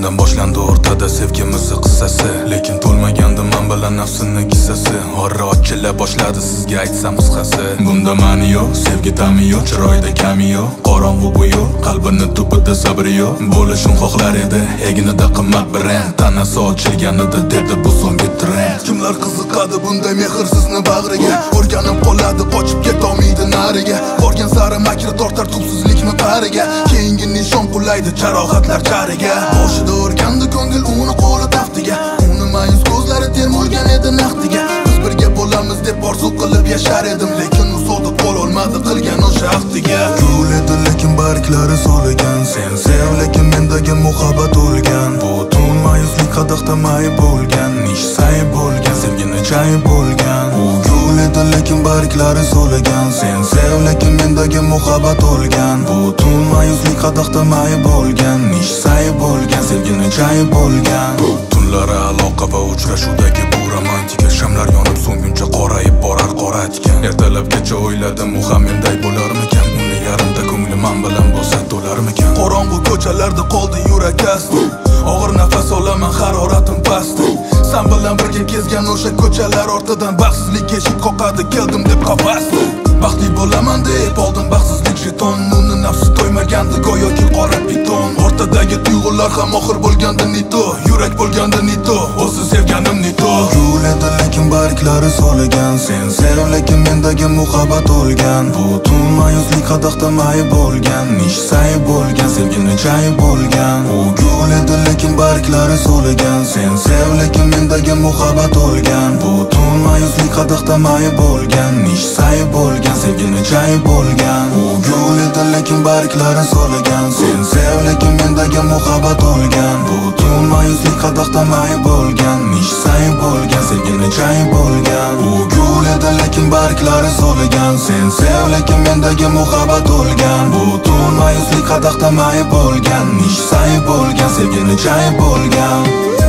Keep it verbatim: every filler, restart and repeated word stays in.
Sendan boshlandi o'rtada sevgimizni qissasi, lekin to'lmagandi men bilan nafsini kissasi. Orra ochila boshladi sizga aytsam qisqasi. Bunda ma'ni yo'q, sevgi ta'mi yo'q, chiroyda kami yo'q. Qorong'u bu yo'l, qalbini tubida sabri yo'q. Bo'lishni xohlar edi, egnida qimmat brend. Tanasi ochilganida dedi bu so'nggi trend. Kimlar qiziqadi bunday mehrsizni bag'riga? O'rganib qoladi, qochib ketolmaydi nariga. Borgan sari makri tortar tubsizlikni qariga. Keyingi nishon qulaydi jarohatlar jariga. Boshida o'rgandi ko'ngil uni qo'li taftiga. Uni ma'yus ko'zlari termulgan edi naqdiga. Biz birga bo'lamiz deb orzu qilib yashar edim, lekin u sodiq bo'lolmadi qilgan o'sha aftiga. Gul edi lekin barglari so'ligan. Sen sev lekin mendagi muhabbat o'lgan. Butun ma'yuslik qadoqda may bo'lgan. Nish say bo'lgan, sevgini chay bo'lgan. U gul edi lekin barglari so'ligan. Sen sev lekin mendagi muhabbat o'lgan. Butun ma'yuslik qadoqda may bo'lgan. Nish say bo'lgan, sevgini chay bo'lgan. Tunlari aloqa va uchrashuvdagi bu romantika. Shamlar yonib so'nguncha qorayib borar qora tikan. Ertalabgacha o'yladim u ham menday bo'larmikan. Uni yarimda ko'ngli men bilan bo'lsa to'larmikan. Qorong'u ko'chalarda qoldi yurak asti. Og'ir nafas olaman, haroratim pasti. Sen bilan birga kezgan o'sha ko'chalar ortidan baxtsizlik eshik qoqadi, keldim deb qafasdi. Baxtli bo'laman deb oldim baxtsizlik jeton. Uni nafsi to'ymagandi go'yoki qora piton. Ortadagi tuyg'ular ham oxir bo'lgandi nito. Yurak bo'lgandi nito, o'zi sevganim nito. Gul edi lekin barglari so'ligan. Sen sev lekin mendagi muhabbat o'lgan. Butun ma'yuslik qadoqda may bo'lgan. Nish say bo'lgan, sevgini chay bo'lgan. U gul edi lekin barglari so'ligan. Sen sev lekin mendagi muhabbat o'lgan. Butun ma'yuslik qadoqda may bo'lgan. Nish say bo'lgan, sevgini chay bo'lgan. U gul edi lekin barglari so'ligan. Sen sev lekin mendagi muhabbat o'lgan. Butun ma'yuslik qadoqda may bo'lgan. Nish say bo'lgan, sevgini chay bo'lgan. U gul edi lekin barglari so'ligan. Sen sev lekin mendagi muhabbat o'lgan. Butun ma'yuslik qadoqda may bo'lgan. Nish say bo'lgan, sevgini chay bo'lgan.